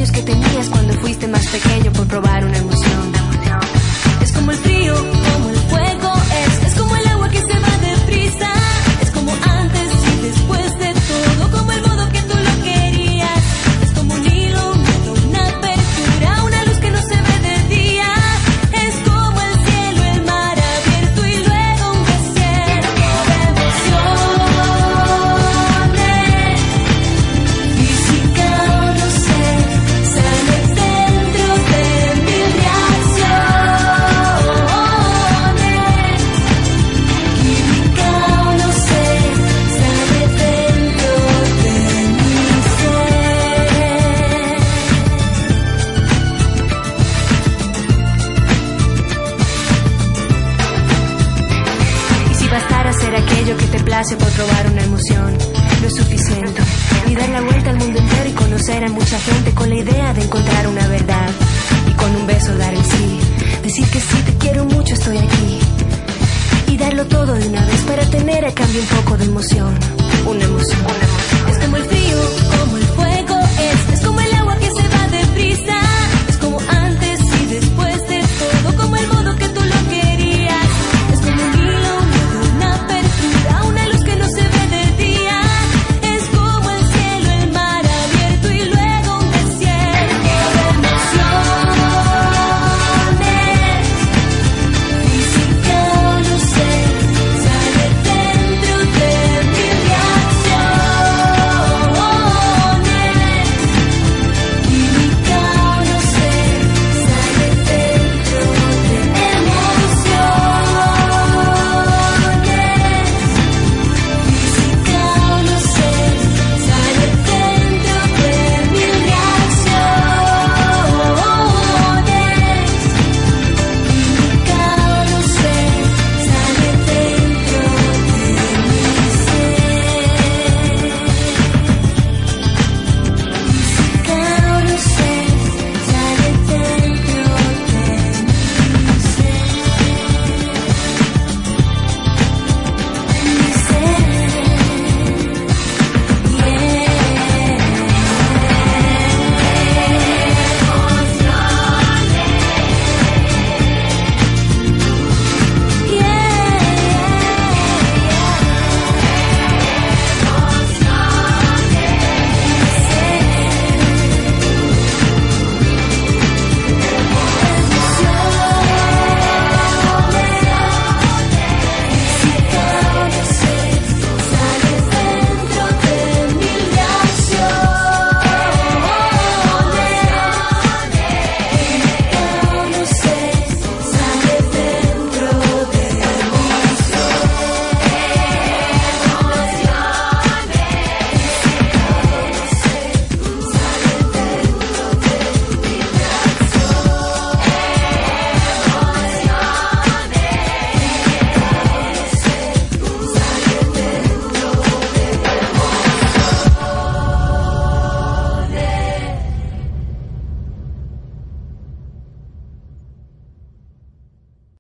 sueños que tenías cuando fuiste más pequeño por probar una emoción. Es como el frío, como el fuego, es como el agua que se va deprisa. Es como antes y después de todo, como el modo que tú lo querías. Es como un hilo, una apertura, una luz que no se ve de día. Es como el cielo, el mar abierto y luego un desierto de emociones. Física o no sé, sale dentro de mil reacciones. Química o no sé, sale dentro de mi ser. Y si bastara ser aquello que te place por probar una emoción, no es suficiente. Ni dar la vuelta al mundo entero y conocer a mucha gente con la idea de encontrar una verdad. Y con un beso dar el sí, decir que sí, te quiero mucho, estoy aquí. Y darlo todo de una vez para tener a cambio un poco de emoción. Una emoción. Es como el frío, como el fuego, es